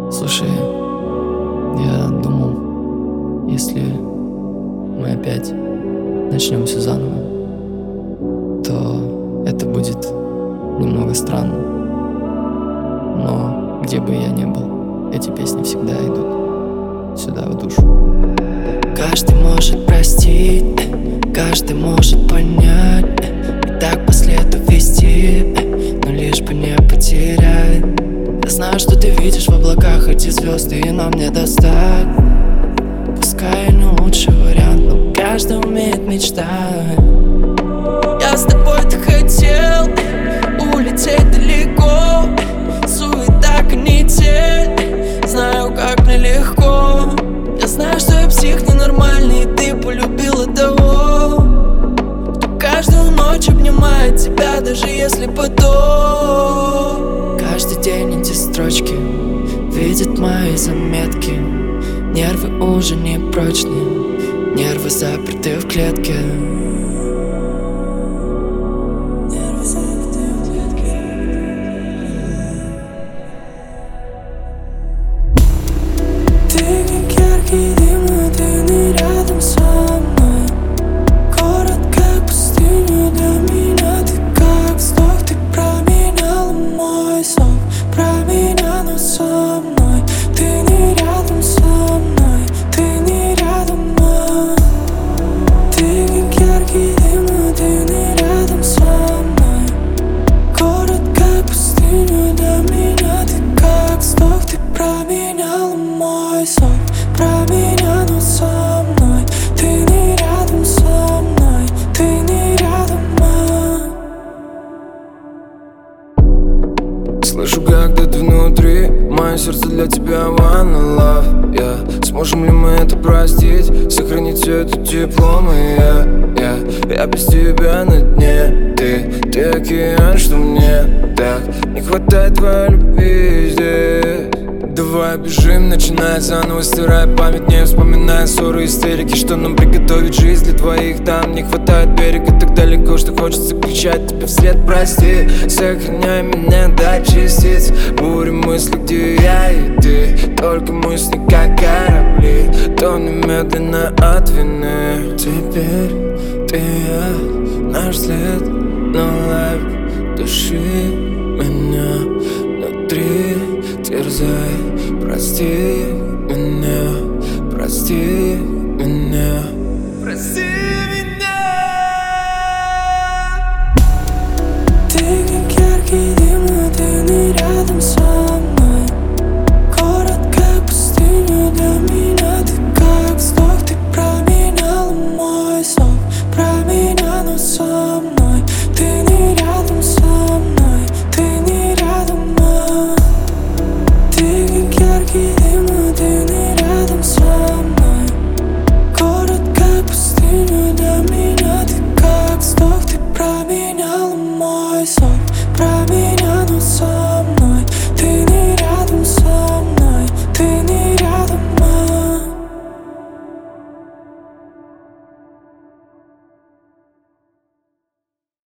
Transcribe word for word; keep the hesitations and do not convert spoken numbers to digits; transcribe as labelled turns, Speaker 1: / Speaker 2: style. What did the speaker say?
Speaker 1: Слушай, я думал, если мы опять начнем все заново, то это будет немного странно. Но где бы я ни был, эти песни всегда идут сюда, в душу.
Speaker 2: Каждый может простить, каждый может понять, и так по следу вести, но лишь бы не потерять. Я знаю, что ты видишь в облаках эти звезды, и нам не достать. Пускай не лучший вариант, но каждый умеет мечтать. Я с тобой так хотел улететь далеко, суета, канитель, знаю, как мне легко. Я знаю, что я псих ненормальный, и ты полюбила того, кто каждую ночь обнимает тебя, даже если потом. Каждый день эти строчки видят мои заметки. Нервы уже не прочные, нервы заперты в клетке. Нервы заперты в клетке. Ты как яркий дым, но ты не рядом со мной. Город как пустыня для меня, ты как вздох. Ты променяла мой сон, променяла но со мной. Ты не рядом со мной, ты не рядом, а. Ты как яркий дым, но ты не рядом со мной. Город как пустыня для меня, ты как вздох. Ты променяла мой сон, променяла но со мной. Ты не рядом со мной, ты не рядом, а.
Speaker 3: Слышу, как где-то внутри мое сердце для тебя one love, yeah. Сможем ли мы это простить, сохранить все это тепло, моя, yeah. Я без тебя на дне, ты, ты океан, что мне так не хватает твоей любви здесь. Давай бежим, начинай заново, стирая память, не вспоминая ссоры, истерики. Что нам приготовить жизнь для двоих, там не хватает берега так далеко, что хочется кричать тебе вслед прости. Сохраняй меня до частиц, бури мысли, где я и ты. Только мысли, как корабли, тонем медленно от вины. Теперь ты и я, наш след, но лайф души меня внутри терзай. Прости меня, прости.